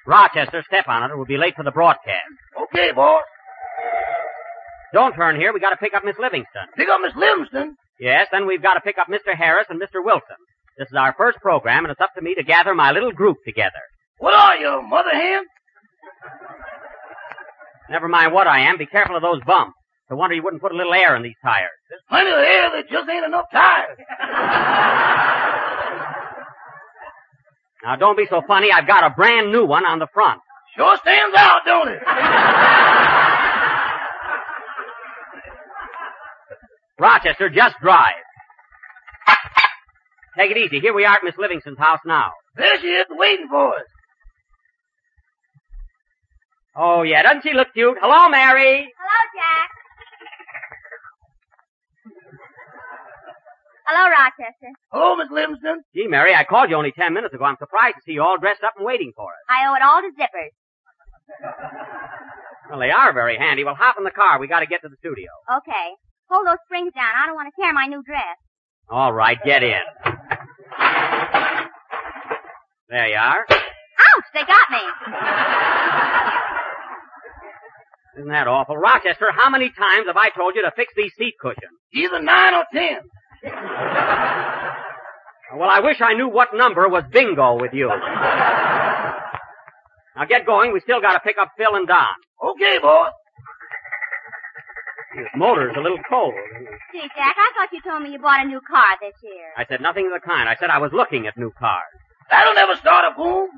Rochester, step on it, or we'll be late for the broadcast. Okay, boss. Don't turn here. We got to pick up Miss Livingston. Pick up Miss Livingston? Yes, then we've got to pick up Mr. Harris and Mr. Wilson. This is our first program, and it's up to me to gather my little group together. What are you, mother hen? Never mind what I am. Be careful of those bumps. No wonder you wouldn't put a little air in these tires. There's plenty of air. There just ain't enough tires. Now, don't be so funny. I've got a brand new one on the front. Sure stands out, don't it? Rochester, just drive. Take it easy. Here we are at Miss Livingston's house now. There she is, waiting for us. Oh, yeah. Doesn't she look cute? Hello, Mary. Hello, Jack. Hello, Rochester. Hello, Miss Livingston. Gee, Mary, I called you only 10 minutes ago. I'm surprised to see you all dressed up and waiting for us. I owe it all to zippers. Well, they are very handy. Well, hop in the car. We got to get to the studio. Okay. Hold those springs down. I don't want to tear my new dress. All right, get in. There you are. Ouch! They got me. Isn't that awful? Rochester, how many times have I told you to fix these seat cushions? Either 9 or 10. Well, I wish I knew what number was bingo with you. Now get going. We still got to pick up Phil and Don. Okay, boss. This motor's a little cold. Gee, Jack, I thought you told me you bought a new car this year. I said nothing of the kind. I said I was looking at new cars. That'll never start a boom.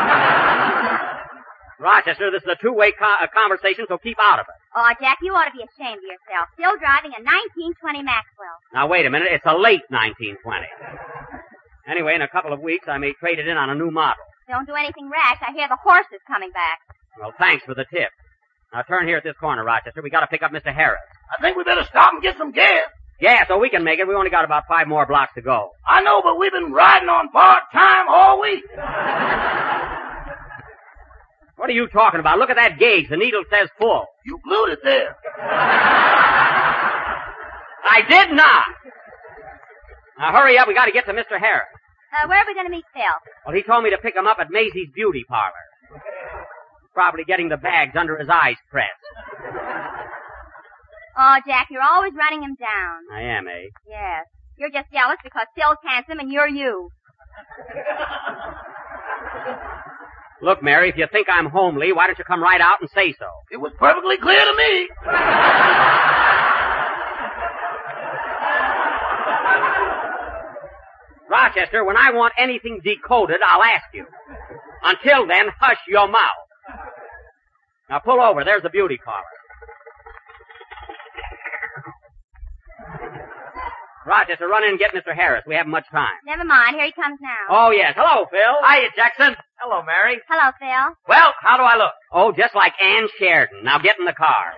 Rochester, this is a two-way conversation, so keep out of it. Oh, Jack, you ought to be ashamed of yourself. Still driving a 1920 Maxwell. Now, wait a minute. It's a late 1920. Anyway, in a couple of weeks, I may trade it in on a new model. Don't do anything rash. I hear the horse is coming back. Well, thanks for the tip. Now, turn here at this corner, Rochester. We got to pick up Mr. Harris. I think we better stop and get some gas. Yeah, so we can make it. We only got about 5 more blocks to go. I know, but we've been riding on borrowed time all week. What are you talking about? Look at that gauge. The needle says full. You glued it there. I did not. Now, hurry up. We got to get to Mr. Harris. Where are we going to meet Phil? Well, he told me to pick him up at Maisie's Beauty Parlor. He's probably getting the bags under his eyes pressed. Oh, Jack, you're always running him down. I am, eh? Yes. You're just jealous because Phil's handsome and you're you. Look, Mary, if you think I'm homely, why don't you come right out and say so? It was perfectly clear to me. Rochester, when I want anything decoded, I'll ask you. Until then, hush your mouth. Now pull over. There's the beauty parlor. Rochester, run in and get Mr. Harris. We haven't much time. Never mind. Here he comes now. Oh, yes. Hello, Phil. Hiya, Jackson. Hello, Mary. Hello, Phil. Well, how do I look? Oh, just like Ann Sheridan. Now get in the car.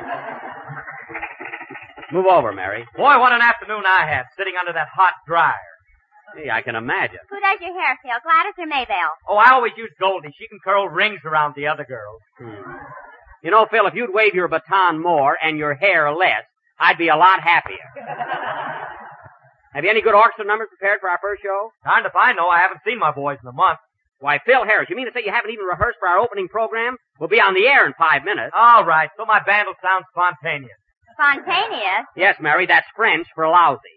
Move over, Mary. Boy, what an afternoon I had, sitting under that hot dryer. Gee, I can imagine. Who does your hair, Phil? Gladys or Maybelle? Oh, I always use Goldie. She can curl rings around the other girls. You know, Phil, if you'd wave your baton more and your hair less, I'd be a lot happier. Have you any good orchestra numbers prepared for our first show? Darned if I know. I haven't seen my boys in a month. Why, Phil Harris, you mean to say you haven't even rehearsed for our opening program? We'll be on the air in 5 minutes. All right, so my band will sound spontaneous. Spontaneous? Yes, Mary, that's French for lousy.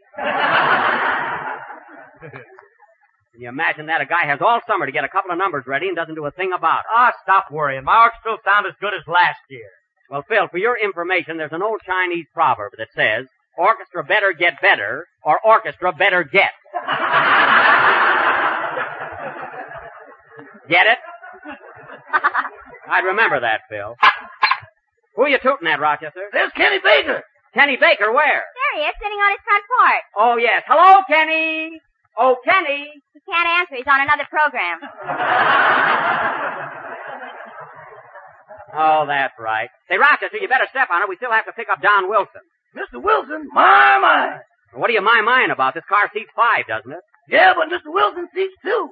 Can you imagine that? A guy has all summer to get a couple of numbers ready and doesn't do a thing about it. Ah, stop worrying. My orchestra will sound as good as last year. Well, Phil, for your information, there's an old Chinese proverb that says, orchestra better get better, or orchestra better get. Get it? I'd remember that, Phil. Who are you tooting at, Rochester? There's Kenny Baker. Kenny Baker, where? There he is, sitting on his front porch. Oh, yes. Hello, Kenny. Oh, Kenny. He can't answer. He's on another program. Oh, that's right. Say, Rochester, you better step on it. We still have to pick up Don Wilson. Mr. Wilson, my. What are you my-mine about? This car seats 5, doesn't it? Yeah, but Mr. Wilson seats 2.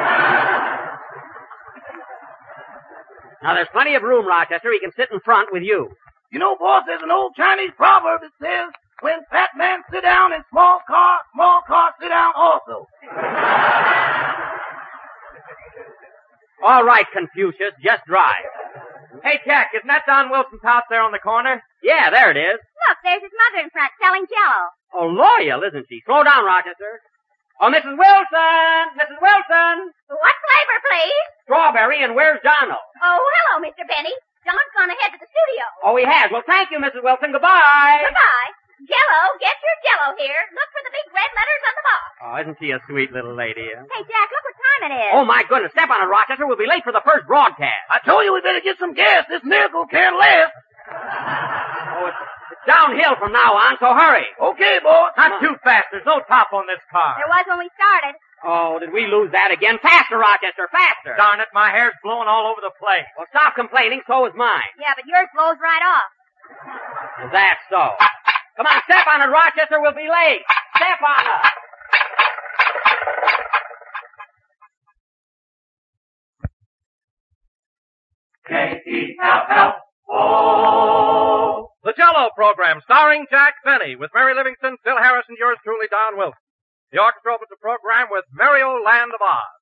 Now, there's plenty of room, Rochester. He can sit in front with you. You know, boss, there's an old Chinese proverb that says, when fat man sit down in small car sit down also. All right, Confucius, just drive. Hey, Jack, isn't that Don Wilson's house there on the corner? Yeah, there it is. Look, there's his mother in front selling Jell-O. Oh, loyal, isn't she? Slow down, Rochester. Oh, Mrs. Wilson! Mrs. Wilson! What flavor, please? Strawberry, and where's Donald? Oh, hello, Mr. Benny. John's gone ahead to the studio. Oh, he has. Well, thank you, Mrs. Wilson. Goodbye. Goodbye. Jell-O, get your Jell-O here. Look for the big red letters on the box. Oh, isn't she a sweet little lady? Hey, Jack, look what time it is. Oh, my goodness. Step on it, Rochester. We'll be late for the first broadcast. I told you we better get some gas. This miracle can't last. Oh, it's downhill from now on, so hurry. Okay, boss. Not too fast. There's no top on this car. There was when we started. Oh, did we lose that again? Faster, Rochester, faster. Darn it, my hair's blowing all over the place. Well, stop complaining. So is mine. Yeah, but yours blows right off. Is that so? Come on, step on it, Rochester. We'll be late. Step on it. K-E-L-L-O. The Jell-O program starring Jack Benny with Mary Livingston, Phil Harris, and yours truly, Don Wilson. The orchestra opens the program with Merry Old Land of Oz.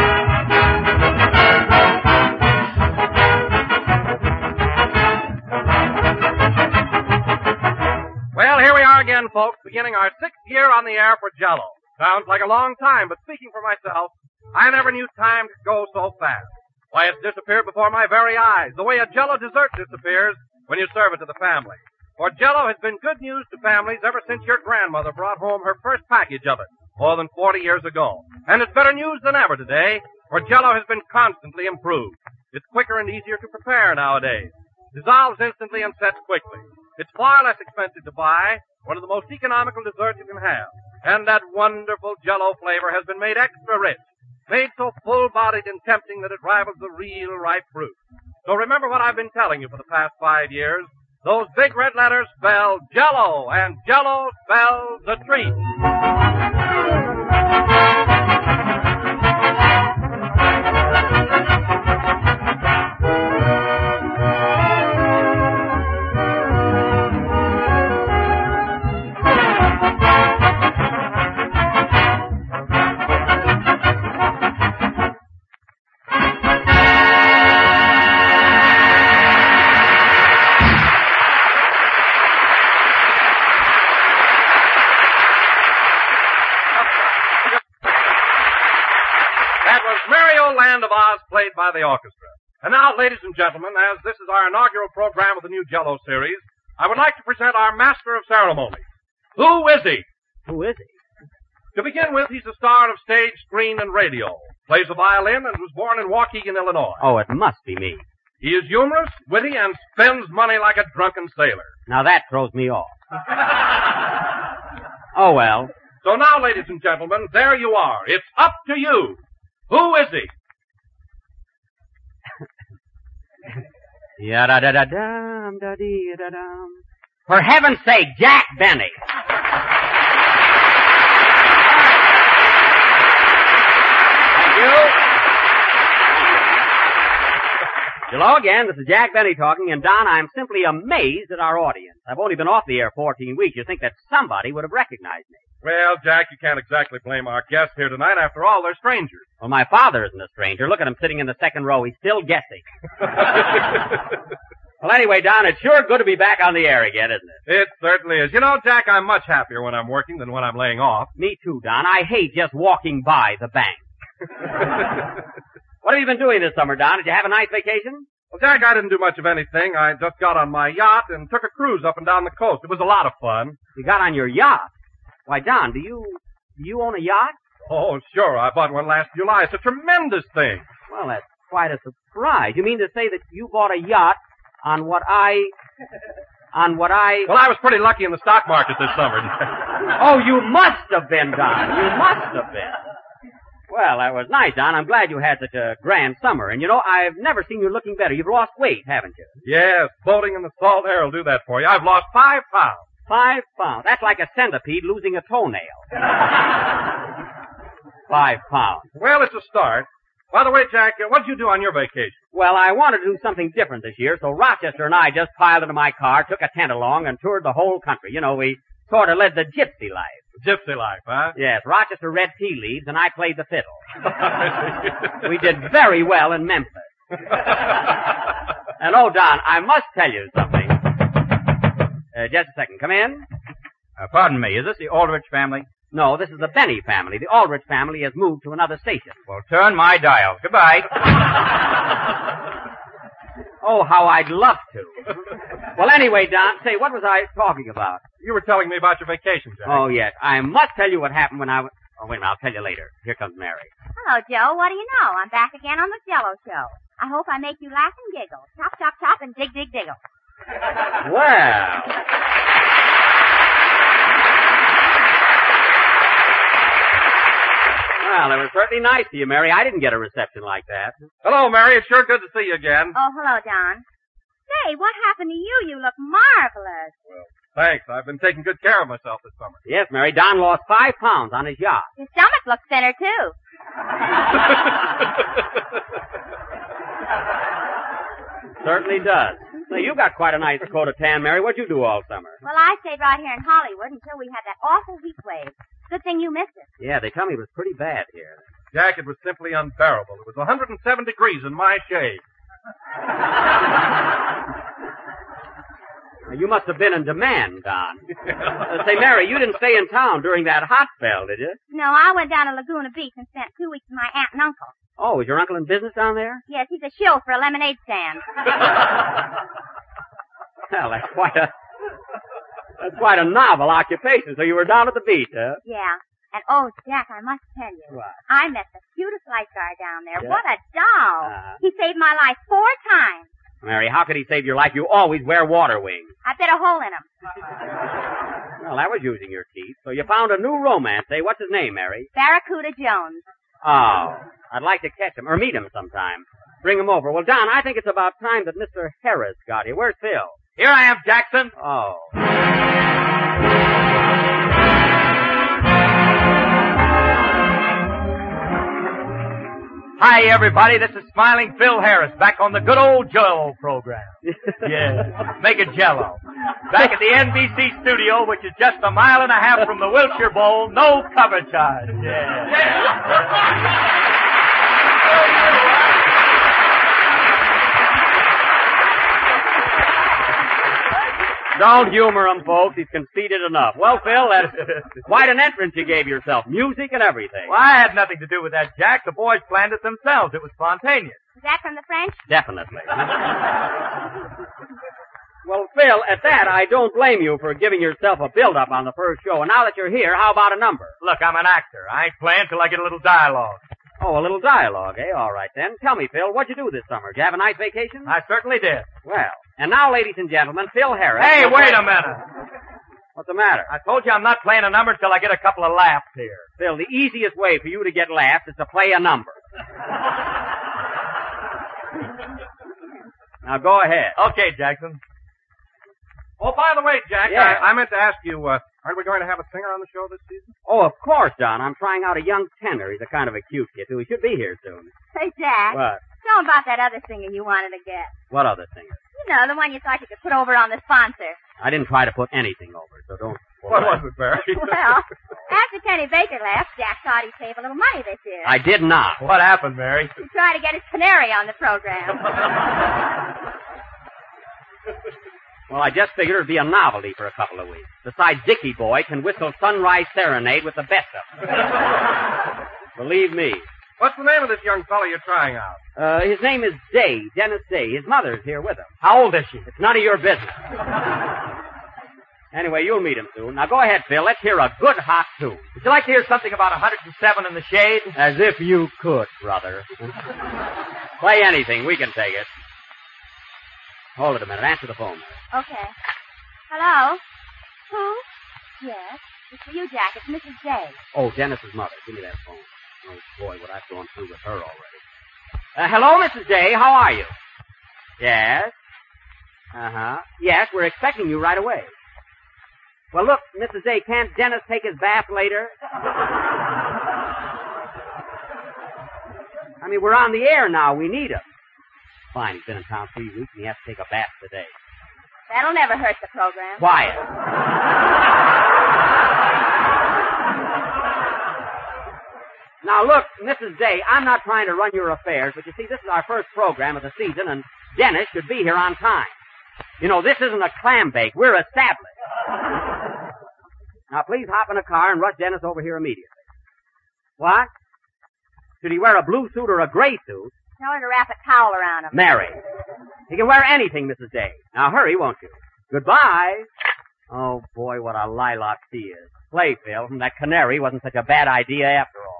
Well, here we are again, folks, beginning our 6th year on the air for Jell-O. Sounds like a long time, but speaking for myself, I never knew time could go so fast. Why, it's disappeared before my very eyes, the way a Jell-O dessert disappears when you serve it to the family. For Jell-O has been good news to families ever since your grandmother brought home her first package of it, more than 40 years ago. And it's better news than ever today, for Jell-O has been constantly improved. It's quicker and easier to prepare nowadays. Dissolves instantly and sets quickly. It's far less expensive to buy, one of the most economical desserts you can have. And that wonderful Jell-O flavor has been made extra rich, made so full-bodied and tempting that it rivals the real ripe fruit. So remember what I've been telling you for the past 5 years. Those big red letters spell Jell-O, and Jell-O spells a treat. Land of Oz played by the orchestra. And now, ladies and gentlemen, as this is our inaugural program of the new Jell-O series, I would like to present our master of ceremonies. Who is he? Who is he? To begin with, he's a star of stage, screen, and radio. Plays the violin and was born in Waukegan, Illinois. Oh, it must be me. He is humorous, witty, and spends money like a drunken sailor. Now that throws me off. Oh, well. So now, ladies and gentlemen, there you are. It's up to you. Who is he? Ya-da-da-da-dum, da-dee-da-dum. For heaven's sake, Jack Benny. Thank you. Hello again, this is Jack Benny talking, and Don, I'm simply amazed at our audience. I've only been off the air 14 weeks. You'd think that somebody would have recognized me. Well, Jack, you can't exactly blame our guests here tonight. After all, they're strangers. Well, my father isn't a stranger. Look at him sitting in the second row. He's still guessing. Well, anyway, Don, it's sure good to be back on the air again, isn't it? It certainly is. You know, Jack, I'm much happier when I'm working than when I'm laying off. Me too, Don. I hate just walking by the bank. What have you been doing this summer, Don? Did you have a nice vacation? Well, Jack, I didn't do much of anything. I just got on my yacht and took a cruise up and down the coast. It was a lot of fun. You got on your yacht? Why, Don, do you own a yacht? Oh, sure. I bought one last July. It's a tremendous thing. Well, that's quite a surprise. You mean to say that you bought a yacht on what I... Well, I was pretty lucky in the stock market this summer. Oh, you must have been, Don. You must have been. Well, that was nice, Don. I'm glad you had such a grand summer. And, you know, I've never seen you looking better. You've lost weight, haven't you? Yes, boating in the salt air will do that for you. I've lost 5 pounds. 5 pounds. That's like a centipede losing a toenail. 5 pounds. Well, it's a start. By the way, Jack, what did you do on your vacation? Well, I wanted to do something different this year, so Rochester and I just piled into my car, took a tent along, and toured the whole country. You know, we sort of led the gypsy life. Gypsy life, huh? Yes, Rochester read tea leaves, and I played the fiddle. We did very well in Memphis. And, oh, Don, I must tell you something. Just a second. Come in. Pardon me, is this the Aldrich family? No, this is the Benny family. The Aldrich family has moved to another station. Well, turn my dial. Goodbye. Oh, how I'd love to. Well, anyway, Don, say, what was I talking about? You were telling me about your vacation, Jack. Oh, yes. I must tell you what happened when I was... Oh, wait a minute. I'll tell you later. Here comes Mary. Hello, Joe. What do you know? I'm back again on the Jello show. I hope I make you laugh and giggle. Chop, chop, chop, and dig, dig, diggle. Well... Well, it was certainly nice of you, Mary. I didn't get a reception like that. Hello, Mary. It's sure good to see you again. Oh, hello, Don. Say, what happened to you? You look marvelous. Well, thanks. I've been taking good care of myself this summer. Yes, Mary. Don lost 5 pounds on his yacht. Your stomach looks thinner, too. Certainly does. Say, you got quite a nice coat of tan, Mary. What'd you do all summer? Well, I stayed right here in Hollywood until we had that awful heat wave. Good thing you missed it. Yeah, they tell me it was pretty bad here. Jack, it was simply unbearable. It was 107 degrees in my shade. You must have been in demand, Don. Say, Mary, you didn't stay in town during that hot spell, did you? No, I went down to Laguna Beach and spent 2 weeks with my aunt and uncle. Oh, is your uncle in business down there? Yes, he's a shill for a lemonade stand. Well, that's quite a novel occupation. So you were down at the beach, huh? Yeah. And, oh, Jack, I must tell you. What? I met the cutest lifeguard down there. Yeah? What a doll. He saved my life 4 times. Mary, how could he save your life? You always wear water wings. I bit a hole in him. Well, that was using your teeth. So you found a new romance, eh? What's his name, Mary? Barracuda Jones. Oh, I'd like to catch him, or meet him sometime. Bring him over. Well, Don, I think it's about time that Mr. Harris got here. Where's Phil? Here I am, Jackson. Oh. Hi, everybody. This is Smiling Phil Harris, back on the good old Jello program. Yeah, make it Jello. Back at the NBC studio, which is just a mile and a half from the Wilshire Bowl, no cover charge. Yeah. Don't humor him, folks. He's conceited enough. Well, Phil, that's quite an entrance you gave yourself. Music and everything. Well, I had nothing to do with that, Jack. The boys planned it themselves. It was spontaneous. Is that from the French? Definitely. Well, Phil, at that, I don't blame you for giving yourself a build-up on the first show. And now that you're here, how about a number? Look, I'm an actor. I ain't playing till I get a little dialogue. Oh, a little dialogue, eh? All right, then. Tell me, Phil, what'd you do this summer? Did you have a nice vacation? I certainly did. Well, and now, ladies and gentlemen, Phil Harris. Hey, wait a minute. What's the matter? I told you I'm not playing a number until I get a couple of laughs here. Phil, the easiest way for you to get laughs is to play a number. Now, go ahead. Okay, Jackson. Oh, by the way, Jack, Yeah. I meant to ask you, aren't we going to have a singer on the show this season? Oh, of course, Don. I'm trying out a young tenor. He's a kind of a cute kid, too. He should be here soon. Say, Jack. What? Tell him about that other singer you wanted to get. What other singer? You know, the one you thought you could put over on the sponsor. I didn't try to put anything over, so don't... What was it, Barry? Well, after Kenny Baker left, Jack thought he'd save a little money this year. I did not. What happened, Mary? He tried to get his canary on the program. Well, I just figured it'd be a novelty for a couple of weeks. Besides, Dickie Boy can whistle Sunrise Serenade with the best of them. Believe me. What's the name of this young fellow you're trying out? His name is Day, Dennis Day. His mother's here with him. How old is she? It's none of your business. Anyway, you'll meet him soon. Now go ahead, Phil. Let's hear a good hot tune. Would you like to hear something about 107 in the shade? As if you could, brother. Play anything. We can take it. Hold it a minute. Answer the phone. Okay. Hello? Who? Yes. It's for you, Jack. It's Mrs. Day. Oh, Dennis's mother. Give me that phone. Oh, boy, what I've gone through with her already. Hello, Mrs. Day. How are you? Yes. Uh-huh. Yes, we're expecting you right away. Well, look, Mrs. Day, can't Dennis take his bath later? I mean, we're on the air now. We need him. Fine, he's been in town 3 weeks and he has to take a bath today. That'll never hurt the program. Quiet. Now, look, Mrs. Day, I'm not trying to run your affairs, but you see, this is our first program of the season, and Dennis should be here on time. You know, this isn't a clam bake. We're established. Now, please hop in a car and rush Dennis over here immediately. What? Should he wear a blue suit or a gray suit? Tell her to wrap a towel around him. Mary. He can wear anything, Mrs. Day. Now, hurry, won't you? Goodbye. Oh, boy, what a lilac she is. Play, Phil. That canary wasn't such a bad idea after all.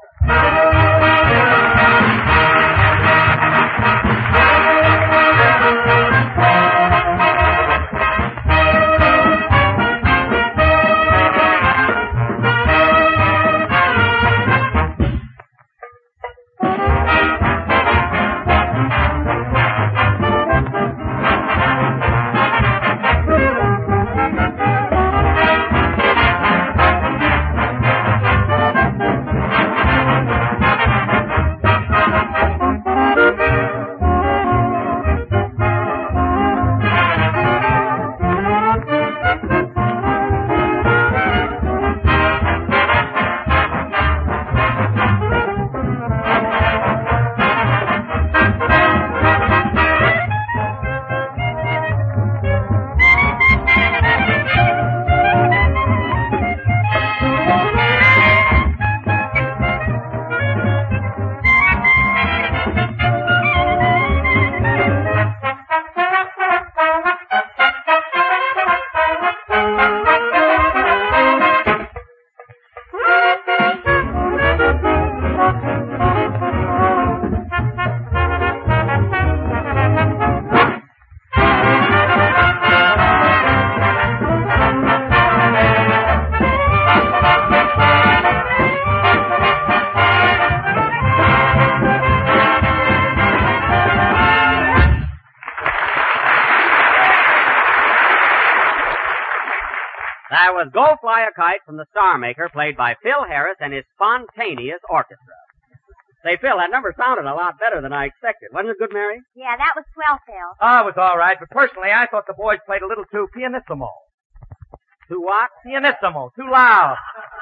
That was Go Fly a Kite from the Star Maker, played by Phil Harris and his spontaneous orchestra. Say, Phil, that number sounded a lot better than I expected. Wasn't it good, Mary? Yeah, that was swell, Phil. Oh, it was all right, but personally, I thought the boys played a little too pianissimo. Too what? Pianissimo. Too loud.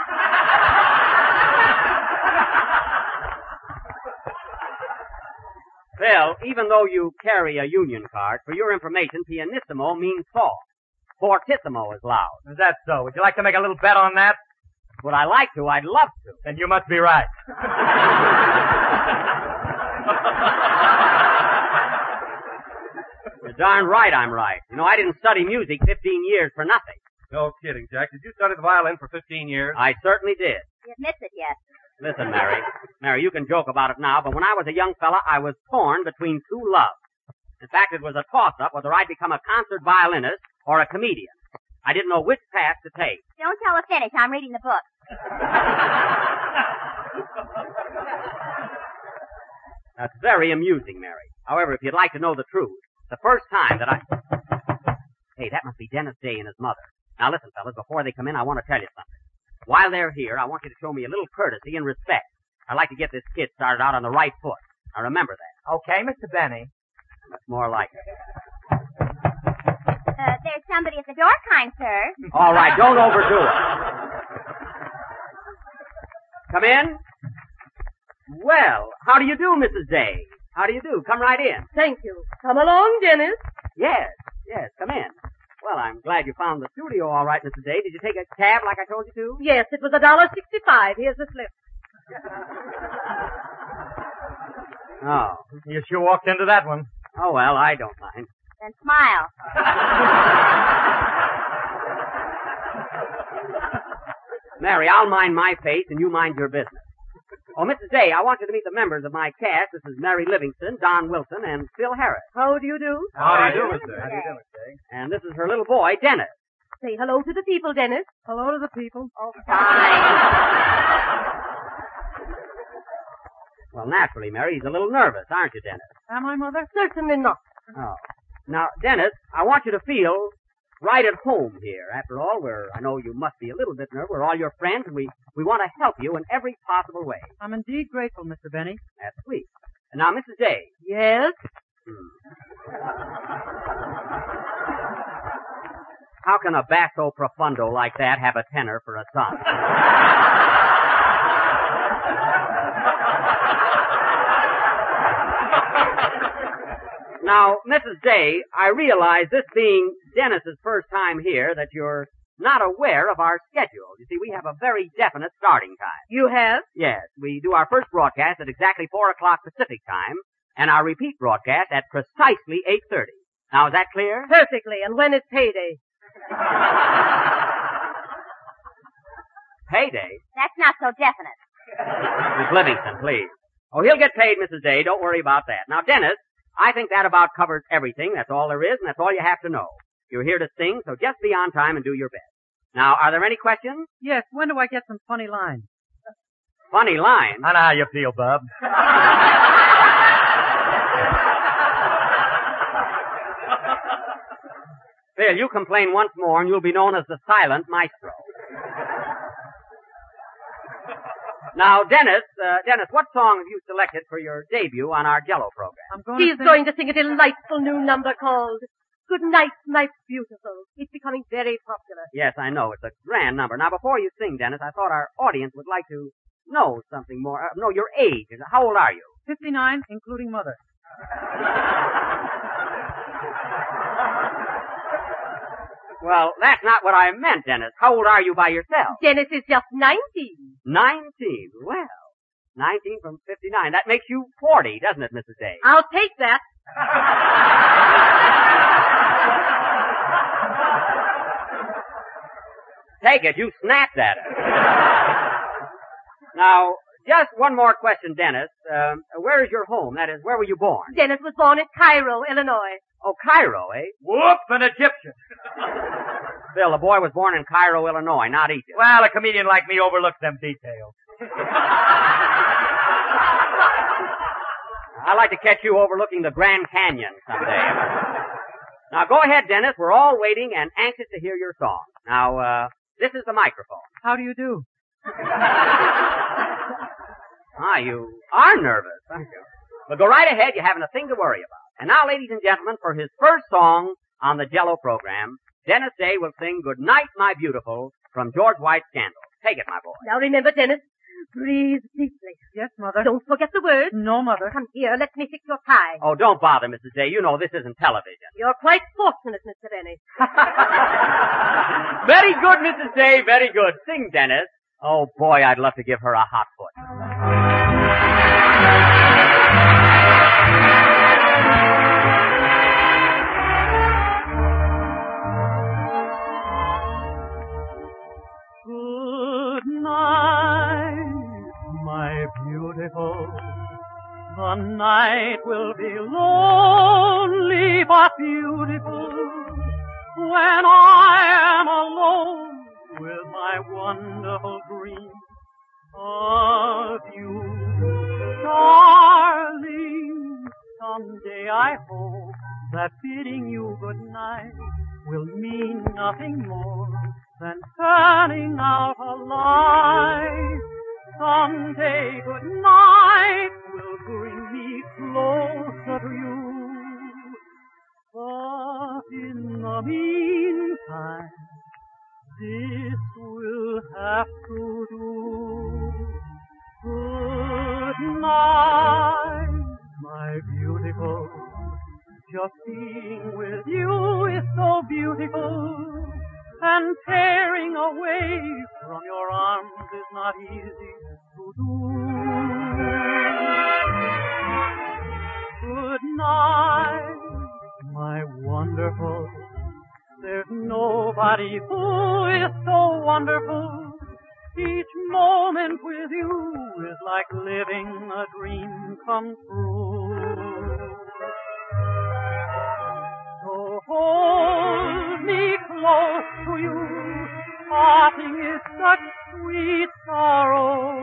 Phil, even though you carry a union card, for your information, pianissimo means soft. Fortissimo is loud. Is that so? Would you like to make a little bet on that? Would I like to? I'd love to. Then you must be right. You're darn right I'm right. You know, I didn't study music 15 years for nothing. No kidding, Jack. Did you study the violin for 15 years? I certainly did. He admits it yet. Listen, Mary. Mary, you can joke about it now, but when I was a young fella, I was torn between two loves. In fact, it was a toss-up whether I'd become a concert violinist or a comedian. I didn't know which path to take. Don't tell her finish. I'm reading the book. That's very amusing, Mary. However, if you'd like to know the truth, the first time that Hey, that must be Dennis Day and his mother. Now listen, fellas, before they come in, I want to tell you something. While they're here, I want you to show me a little courtesy and respect. I'd like to get this kid started out on the right foot. Now remember that. Okay, Mr. Benny. That's more like it. There's somebody at the door, kind sir. All right, don't overdo it. Come in. Well, how do you do, Mrs. Day? How do you do? Come right in. Thank you. Come along, Dennis. Yes, come in. Well, I'm glad you found the studio all right, Mrs. Day. Did you take a cab like I told you to? Yes, it was $1.65. Here's the slip. Oh. You sure walked into that one. Oh, well, I don't mind. Then smile. Mary, I'll mind my face and you mind your business. Oh, Mrs. Day, I want you to meet the members of my cast. This is Mary Livingston, Don Wilson, and Phil Harris. How do you do? How do you do, Mr. How do you do, Mr. Day? And this is her little boy, Dennis. Say hello to the people, Dennis. Hello to the people. Oh, fine. Well, naturally, Mary, he's a little nervous, aren't you, Dennis? Am I, Mother? Certainly not. Oh. Now, Dennis, I want you to feel right at home here. After all, I know you must be a little bit nervous. We're all your friends, and we want to help you in every possible way. I'm indeed grateful, Mr. Benny. That's sweet. And now, Mrs. Day. Yes? How can a basso profundo like that have a tenor for a son? Now, Mrs. Day, I realize this being Dennis's first time here that you're not aware of our schedule. You see, we have a very definite starting time. You have? Yes, we do our first broadcast at exactly 4 o'clock Pacific time, and our repeat broadcast at precisely 8:30. Now, is that clear? Perfectly. And when is payday? Payday? That's not so definite. Miss Livingston, please. Oh, he'll get paid, Mrs. Day. Don't worry about that. Now, Dennis, I think that about covers everything. That's all there is, and that's all you have to know. You're here to sing, so just be on time and do your best. Now, are there any questions? Yes. When do I get some funny lines? Funny lines? I know how you feel, Bub. Phil, you complain once more, and you'll be known as the silent maestro. Now, Dennis, what song have you selected for your debut on our Jello program? He's going to sing a delightful new number called Good Night, My Beautiful. It's becoming very popular. Yes, I know. It's a grand number. Now, before you sing, Dennis, I thought our audience would like to know something more. Know your age. How old are you? 59, including mother. Well, that's not what I meant, Dennis. How old are you by yourself? Dennis is just 19. 19. Well, 19 from 59. That makes you 40, doesn't it, Mrs. Day? I'll take that. Take it. You snapped at it. Now, just one more question, Dennis. Where is your home? That is, where were you born? Dennis was born in Cairo, Illinois. Oh, Cairo, eh? Whoop, an Egyptian. Bill, the boy was born in Cairo, Illinois, not Egypt. Well, a comedian like me overlooks them details. I'd like to catch you overlooking the Grand Canyon someday. Now, go ahead, Dennis. We're all waiting and anxious to hear your song. Now, this is the microphone. How do you do? You are nervous, aren't you? Well, go right ahead. You haven't a thing to worry about. And now, ladies and gentlemen, for his first song on the Jello program, Dennis Day will sing Good Night, My Beautiful from George White's Scandal. Take it, my boy. Now remember, Dennis, breathe deeply. Yes, Mother. Don't forget the words. No, Mother. Come here, let me fix your tie. Oh, don't bother, Mrs. Day. You know this isn't television. You're quite fortunate, Mr. Benny. Very good, Mrs. Day, very good. Sing, Dennis. Oh, boy, I'd love to give her a hot foot. Good night, my beautiful. The night will be lonely but beautiful when I am alone with my wonderful dream of you. Darling, someday I hope that bidding you good night will mean nothing more than turning out a light. Someday good night will bring me closer to you. But in the meantime, this will have to do. Good night, my beautiful. Just being with you is so beautiful, and tearing away from your arms is not easy to do. Good night, my wonderful. There's nobody who is so wonderful. Each moment with you is like living a dream come true. So hold me close to you. Parting is such sweet sorrow.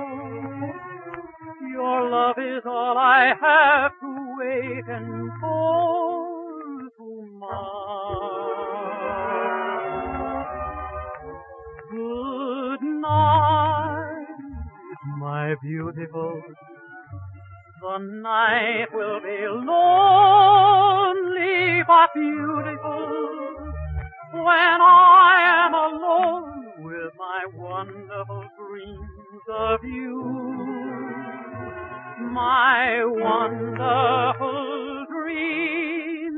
Your love is all I have to wait and hold tomorrow. Good night, my beautiful. The night will be lonely but beautiful when I am alone with my wonderful dreams of you. My wonderful dreams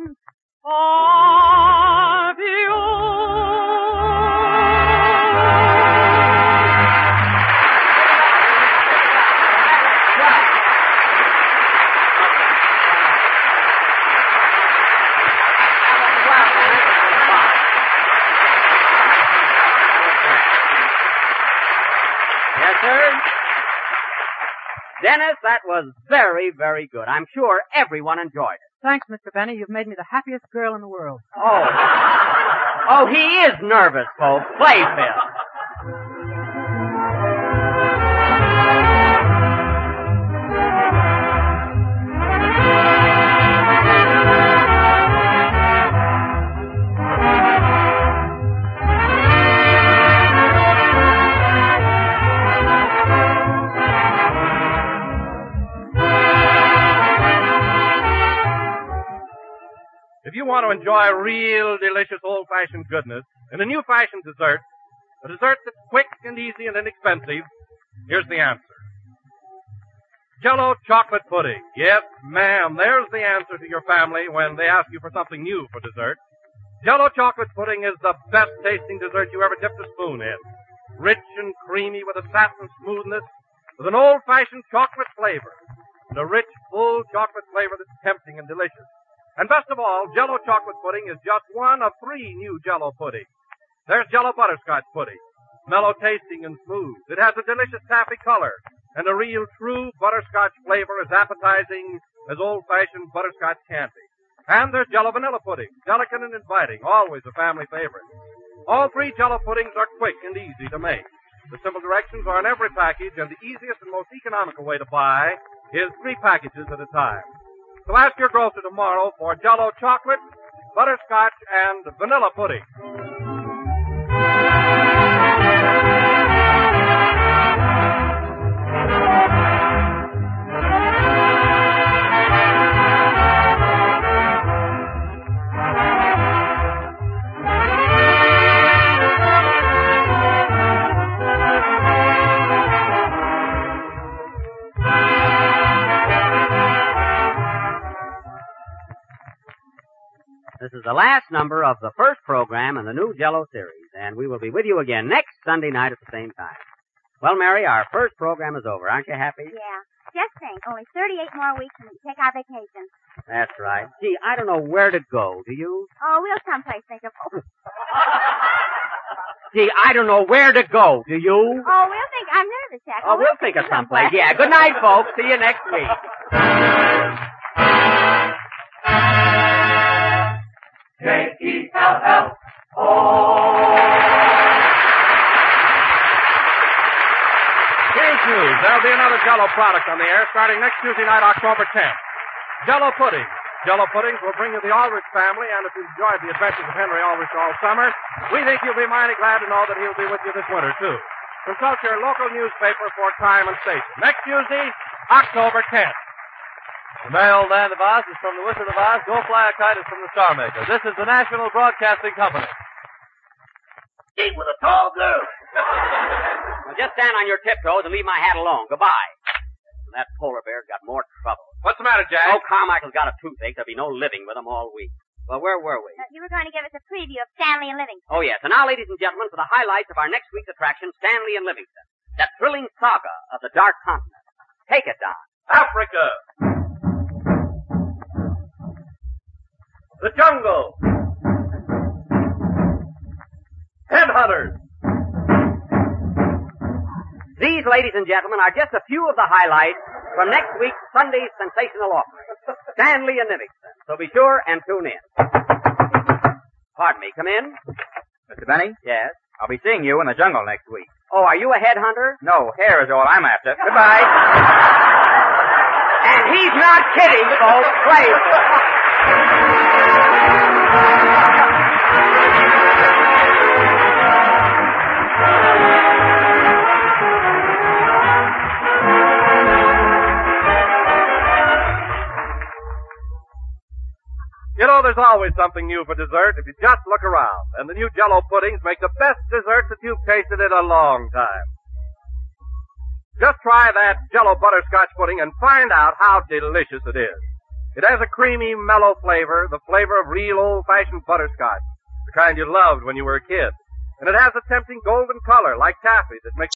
Dennis, that was very, very good. I'm sure everyone enjoyed it. Thanks, Mr. Benny. You've made me the happiest girl in the world. Oh. Oh, he is nervous, folks. Play, Phil. If you want to enjoy real delicious old-fashioned goodness and a new-fashioned dessert, a dessert that's quick and easy and inexpensive, here's the answer. Jell-O chocolate pudding. Yes, ma'am, there's the answer to your family when they ask you for something new for dessert. Jell-O chocolate pudding is the best-tasting dessert you ever dipped a spoon in. Rich and creamy with a satin smoothness, with an old-fashioned chocolate flavor, and a rich, full chocolate flavor that's tempting and delicious. And best of all, Jell-O chocolate pudding is just one of 3 new Jell-O puddings. There's Jell-O butterscotch pudding, mellow tasting and smooth. It has a delicious taffy color and a real true butterscotch flavor as appetizing as old-fashioned butterscotch candy. And there's Jell-O vanilla pudding, delicate and inviting, always a family favorite. All 3 Jell-O puddings are quick and easy to make. The simple directions are in every package, and the easiest and most economical way to buy is 3 packages at a time. So ask your grocer tomorrow for Jell-O chocolate, butterscotch, and vanilla pudding. This is the last number of the first program in the new Jell-O series, and we will be with you again next Sunday night at the same time. Well, Mary, our first program is over. Aren't you happy? Yeah. Just think, only 38 more weeks and we take our vacation. That's right. Gee, I don't know where to go. Do you? Oh, we'll someplace think of... Gee, I don't know where to go. Do you? Oh, we'll think... I'm nervous, Jack. Oh, we'll think of someplace. Yeah. Good night, folks. See you next week. Jell-O. Here's news. There'll be another Jell-O product on the air starting next Tuesday night, October 10th. Jell-O pudding. Jell-O puddings will bring you the Aldrich family, and if you've enjoyed the adventures of Henry Aldrich all summer, we think you'll be mighty glad to know that he'll be with you this winter, too. Consult your local newspaper for time and station. Next Tuesday, October 10th. The merry old land of Oz is from the Wizard of Oz. Go fly a kite is from the Star Maker. This is the National Broadcasting Company. Eat with a tall girl. Well, just stand on your tiptoes and leave my hat alone. Goodbye. That polar bear's got more trouble. What's the matter, Jack? Oh, Carmichael's got a toothache. There'll be no living with him all week. Well, where were we? You were going to give us a preview of Stanley and Livingston. Oh, yes. And now, ladies and gentlemen, for the highlights of our next week's attraction, Stanley and Livingston. That thrilling saga of the Dark Continent. Take it, Don. Africa. The jungle. Headhunters. These, ladies and gentlemen, are just a few of the highlights from next week's Sunday's sensational offering, Stanley and Livingston. So be sure and tune in. Pardon me, come in. Mr. Benny? Yes? I'll be seeing you in the jungle next week. Oh, are you a headhunter? No, hair is all I'm after. Goodbye. And he's not kidding, folks. Play. You know, there's always something new for dessert if you just look around. And the new Jell-O puddings make the best desserts that you've tasted in a long time. Just try that Jell-O butterscotch pudding and find out how delicious it is. It has a creamy, mellow flavor, the flavor of real old-fashioned butterscotch, the kind you loved when you were a kid. And it has a tempting golden color like taffy that makes